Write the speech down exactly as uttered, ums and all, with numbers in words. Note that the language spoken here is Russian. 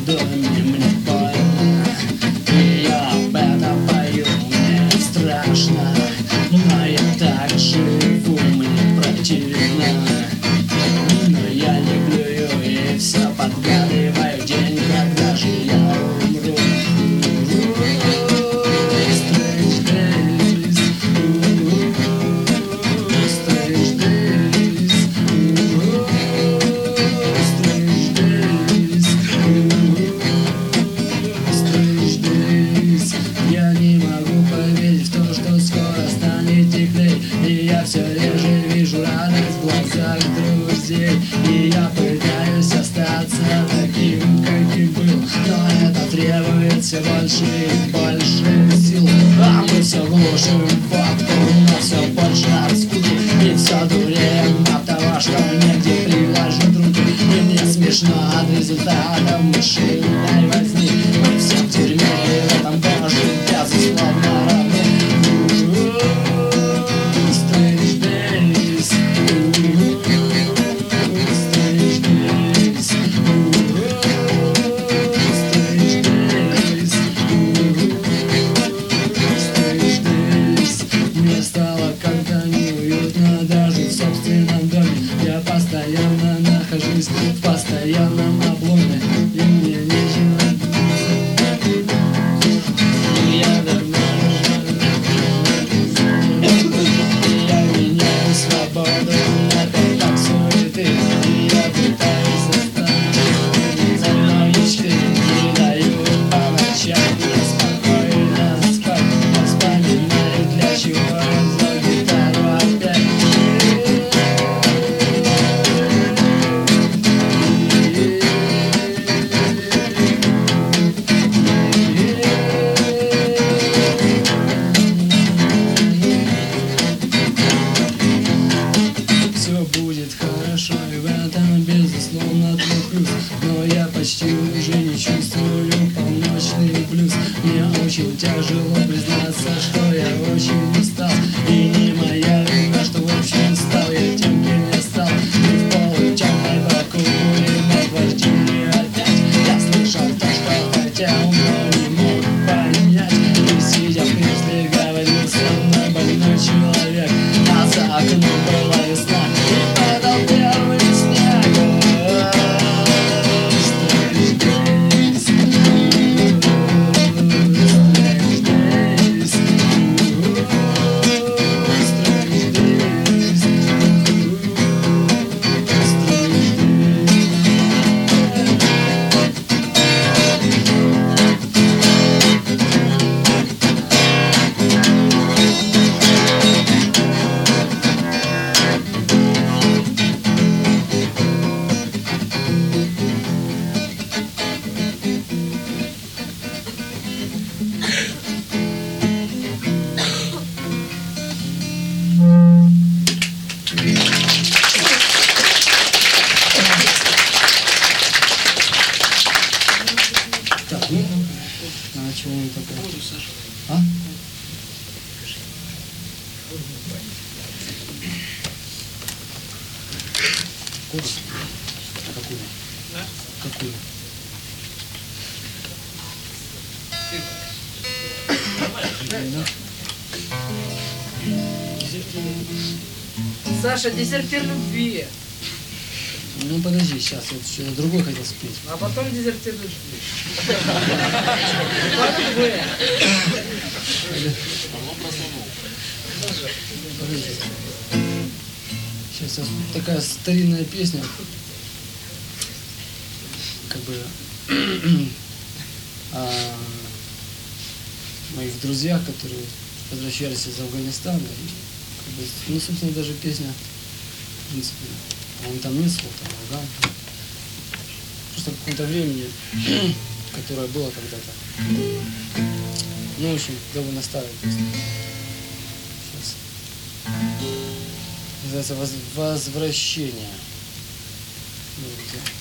доме мне больно, и я об этом пою, мне страшно, но я так живу, мне противно. Но я не плюю и все подгадываю день, когда же я умру. Strange days, strange days, strange days, strange days. Я не могу поверить в то, что скоро станет теплей, и я все реже вижу радость в глазах друзей. И я пытаюсь остаться таким, каким был, но это требует все больше и больше сил. А мы все глушим факту, но все больше раскуты, и все дуреем от того, что негде приложить руки. И мне смешно от результатов мышиной возни. Мы все в тюрьме, и в этом тоже безусловно равны. Strange days, strange days, strange days, strange days. Мне стало как-то неуютно даже в собственном доме. Я постоянно нахожусь в постоянном обломе, и мне нечего. Я давно я меняю свободу на пятак суеты, и я пытаюсь оставить за мной мечты, не даю по ночам неспокойно спать. Я вспоминаю, для чего я взял гитару опять. Все будет хорошо, и в этом безусловно твой плюс. Но я почти уже не чувствую полночный блюз. Мне очень тяжело признаться, что я очень устал, и не моя вина, что в общем стал я тем, кем я стал. И в полутемной прокуренной квартире опять я слышал то, что хотел, но не мог понять. И сидя в кресле говорил со мной больной человек, а за окном была весна, и падал первый снег. Strange days, strange days, strange days, Так, ну, а чего он такой? А? Коду? А какую? Какую? Да. Саша, дезертир любви. Ну подожди, сейчас я что-то другой хотел спеть. А потом дезертир любви. Ладно, вы. Подожди. Сейчас, сейчас такая старинная песня, как бы о моих друзьях, которые возвращались из Афганистана. И, как бы, ну, собственно, даже песня, в принципе, он там не слов, там, Афган. Просто в каком-то времени, которое было когда-то. Ну, в общем, довольно старая песня. Сейчас. Называется «Возвращение». Ну,